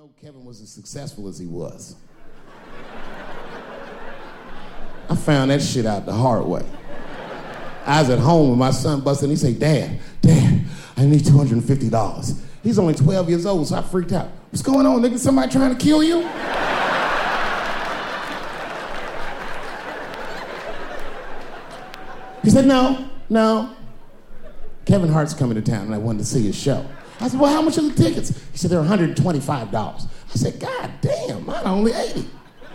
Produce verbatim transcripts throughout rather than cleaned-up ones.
know Kevin was as successful as he was. I found that shit out the hard way. I was at home with my son busting. He say, Dad, Dad, I need two hundred fifty dollars. He's only twelve years old, so I freaked out. What's going on, nigga? Somebody trying to kill you? He said, no, no. Kevin Hart's coming to town and I wanted to see his show. I said, well, how much are the tickets? He said, they're one hundred twenty-five dollars. I said, God damn, mine are only eighty.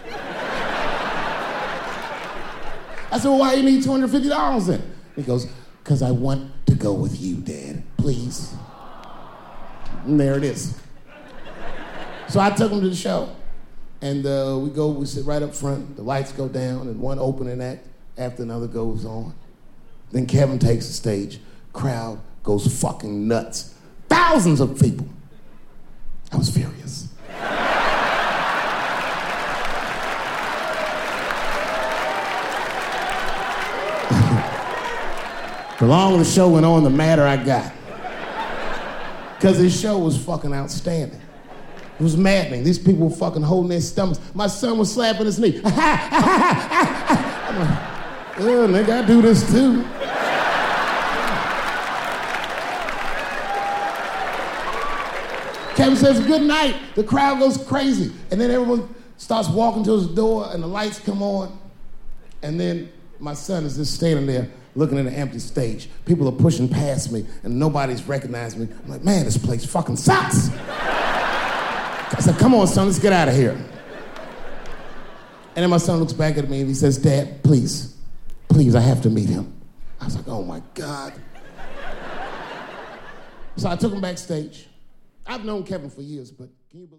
I said, well, why do you need two hundred fifty dollars then? He goes, because I want to go with you, Dad, please. And there it is. So I took him to the show. And uh, we go, we sit right up front, the lights go down, and one opening act after another goes on. Then Kevin takes the stage, crowd goes fucking nuts. Thousands of people. I was furious. The longer the show went on, the madder I got. Because his show was fucking outstanding. It was maddening. These people were fucking holding their stomachs. My son was slapping his knee. I'm like, oh, nigga, I do this too. Kevin says, good night. The crowd goes crazy. And then everyone starts walking to his door and the lights come on. And then my son is just standing there looking at an empty stage. People are pushing past me and nobody's recognizing me. I'm like, man, this place fucking sucks. I said, come on, son, let's get out of here. And then my son looks back at me and he says, Dad, please, please, I have to meet him. I was like, oh my God. So I took him backstage. I've known Kevin for years, but can you believe